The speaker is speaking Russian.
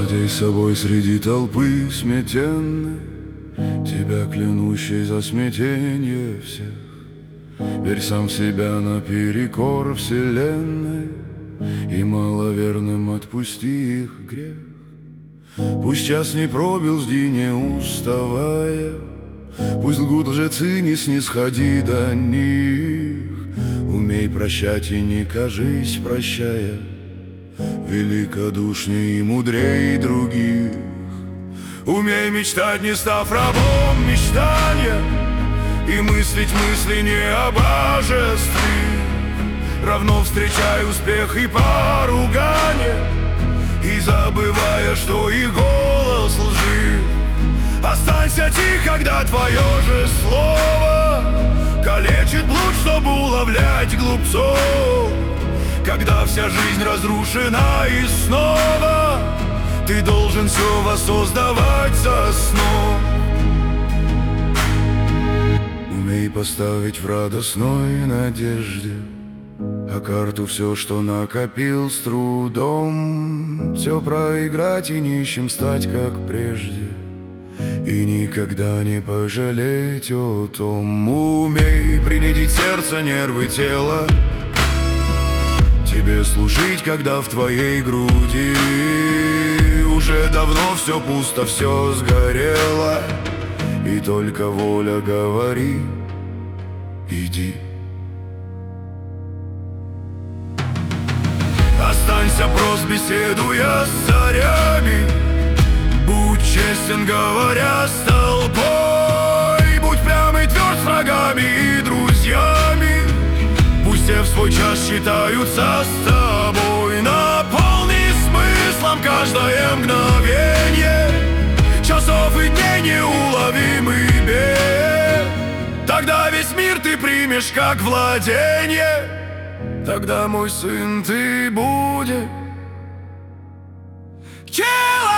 Владей собой среди толпы сметенной, тебя клянущей за смятенье всех. Верь сам в себя наперекор вселенной, и маловерным отпусти их грех. Пусть час не пробил, жди не уставая, пусть лгут лжецы, не снисходи до них. Умей прощать и не кажись, прощая, великодушней и мудрей других. Умей мечтать, не став рабом мечтания, и мыслить мысли не о божестве. Равно встречай успех и поругание, и забывая, что и голос лжив. Останься тих, когда твое же слово калечит блуд, чтобы уловлять глупцов. Когда вся жизнь разрушена и снова ты должен все воссоздавать со сном. Умей поставить в радостной надежде, а карту все, что накопил с трудом, все проиграть и нищим стать, как прежде, и никогда не пожалеть о том. Умей принудить сердце, нервы, тело тебе служить, когда в твоей груди уже давно все пусто, все сгорело, и только воля говори: иди. Останься прост, беседуя с царями, будь честен, говоря с толпой, будь прям и тверд с врагами и друзьями. Пусть все в свой час считаются с тобой. Наполни смыслом каждое мгновенье часов и дней неуловимый бег. Тогда весь мир ты примешь как владение. Тогда, мой сын, ты будешь человек.